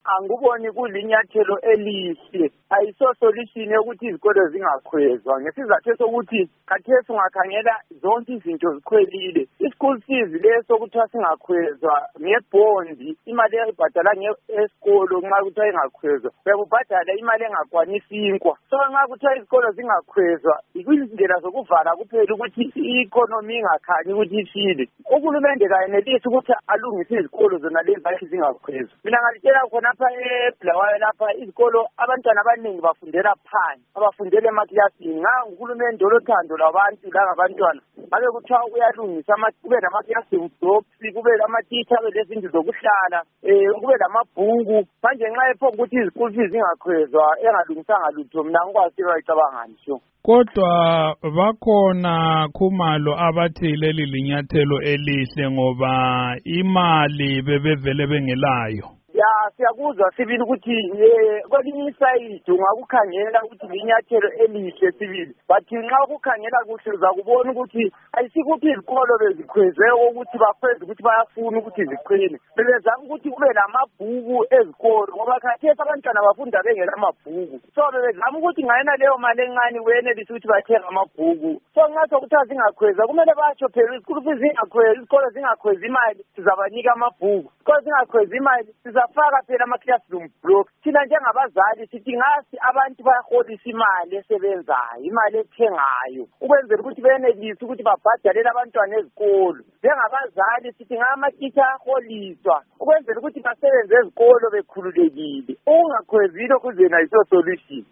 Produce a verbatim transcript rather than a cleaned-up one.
anguboni kulinyathelo elihle. Ayiso solution yokuthi izikole zingakhwezwa ngesizathu sokuthi khathesi ungakhangela zonke izinto zikhwelile. I-school fees leso kuthiwa singakhwezwa ngebhondi imali ebhadala ngesikolo nxa kuthiwa ingakhwezwa bekubhadala imali engakwanisi inkwa. So nxa kuthiwa izikolo zingakhwezwa izindlela zokuvala kuphela ukuthi i-economy ingakhanyi ukuthi ifile. Uhulumende kayenelisi ukuthi alungise izikolo zona lezi zakhe zingakhwezwa. Mina ngalitshela khonapha eBulawayo lapha izikolo abantwana abaningi bafundela phansi abafundela emaklasini. Nga uhulumende olothando lwabantu langabantwana ngabe kuthiwa uyalungisa kube nama-classroom blocks kube lama-teacher abe lezindlu zokuhlala um kube lamabhuku. Manje nxa epho ukuthi izikolo fees zingakhwezwa engalungisanga lutho mina ngikwazi bayicabangani sho. Kodwa bakhona Khumalo abathi leli linyathelo elihle ngoba imali bebevele bengelayo. Ya siyakuzwa sibili ukuthi kwelinye isayidi ungakukhangela ukuthi linyathelo elihle sibili but nxa ukukhangela kuhle uzakubona ukuthi ayisikuphi izikolo bezikhwezwe ukuthi bakhweze ukuthi bayafuna ukuthi ziqine. Bebezama ukuthi kube lamabhuku ezikolo ngoba khathesi abantwana bafunda bengela amabhuku. So bebezama ukuthi ngayena leyo mali encane kuyenelisa ukuthi bathenga amabhuku. So nxa sokuthiwa zingakhweza kumele batsho phela izikolo zingakhweza izikolo zingakhweza imali sizabanika amabhuku. Izikolo zingakhweza imali sizafaka phela ama-classroom blocks. Thina njengabazali sithi ngasi abantu bayaholisa imali esebenzayo imali ethengayo ukwenzela ukuthi benelise ukuthi babhadalele abantwana ezikolo. Njengabazali sithi ngama-teacher aholiswa ukwenzela ukuthi basebenze ezikolo bekhululekile. Ungakhwezile kuzena yiso solution.